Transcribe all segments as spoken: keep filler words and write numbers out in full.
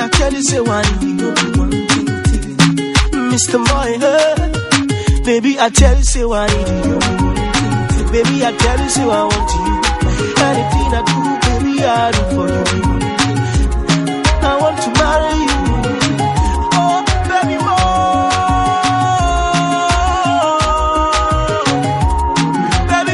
I tell you, say one thing, one thing, Mister Boy, hey. Baby, I tell you, say one thing, baby, I tell you, say I want you. Anything I do, baby, I do for you. I want to marry you. Oh, baby, more. Baby,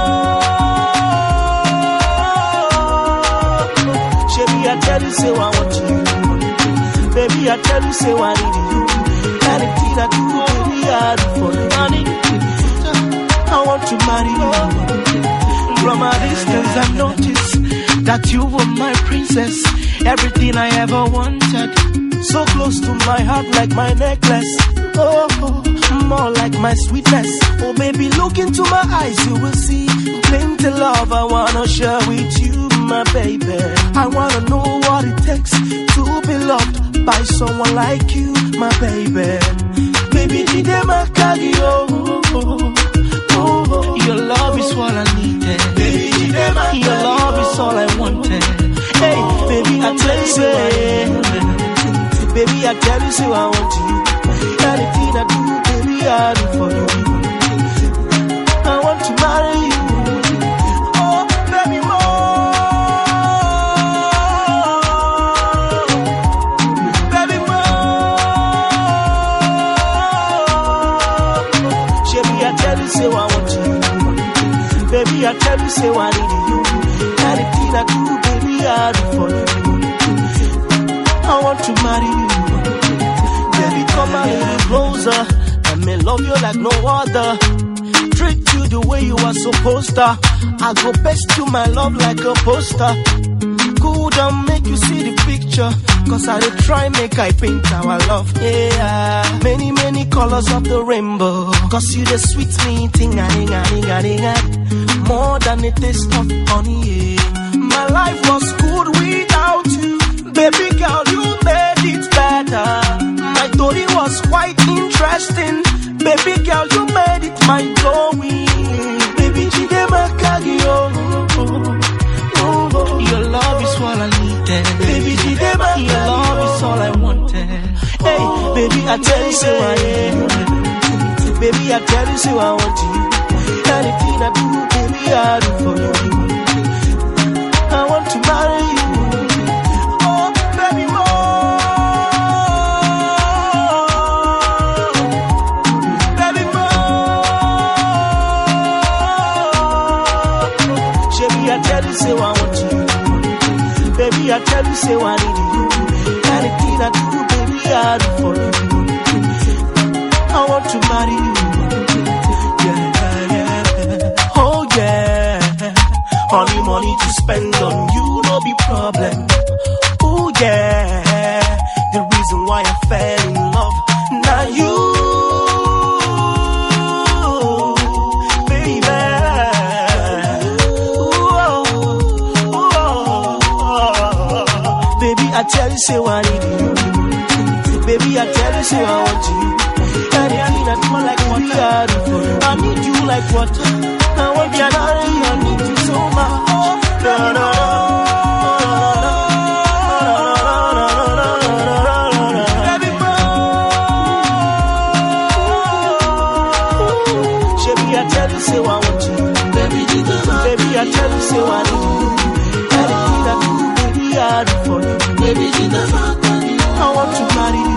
more. Baby, I tell you, say I want you. Baby, I tell you, say I need you. Anything I do, baby, I do for you. I need you. I want to marry you. From a distance, I noticed that you were my princess, everything I ever wanted. So close to my heart, like my necklace. Oh, more like my sweetness. Oh, baby, look into my eyes, you will see plenty love I wanna share with you, my baby. I wanna know what it takes to be loved by someone like you, my baby. Baby, did they make you? Oh, your love is what I needed. Baby, your love is all I wanted. Hey, baby, I tell you, say, baby, I tell you, say I want you. Anything I do, baby, I do for you. I want to marry you. Oh, baby, more. Baby, more. Baby, I tell you, say I want you. Baby, I tell you, say I need you. Anything I do, baby, I do for you. I want to marry you. Baby, come a little closer. Let me love you like no other. Treat you the way you are supposed to. I go best you my love like a poster. Good and make you see the picture. Cause I dey try make I paint our love. Yeah, many, many colors of the rainbow. Cause you the sweet me, ting-a-ding-a-ding-a-ding-a. More than a taste of honey, yeah. My life was good without you. Baby girl, you made it better. My story was quite interesting. Baby girl, you made it mind blowing. Baby, Chidema Kagio. Your love is what I needed. Baby, Chidema, your love is all I wanted. Hey, baby, I tell you, say I am. Baby, I tell you, say I want you. Anything I do, baby, I do for you. I want to marry you. Oh, baby, more. Baby, more. Baby, I tell you, say I want you. Baby, I tell you, say I need you. Anything I do, baby, I do for you. I want to marry you. Only money to spend on you, no be problem. Oh yeah, the reason why I fell in love. Now you, baby. Ooh, oh, oh. Baby, I tell you, say I need you. Baby, I tell you, say I want you. Anything I do like water, I need you like water. I want you, I need you so much. No, no, no. Baby, baby, I tell you, say I want you. Baby, baby, I tell you, say I need you. Anything I do, baby, I do for you. Baby, I want to marry you.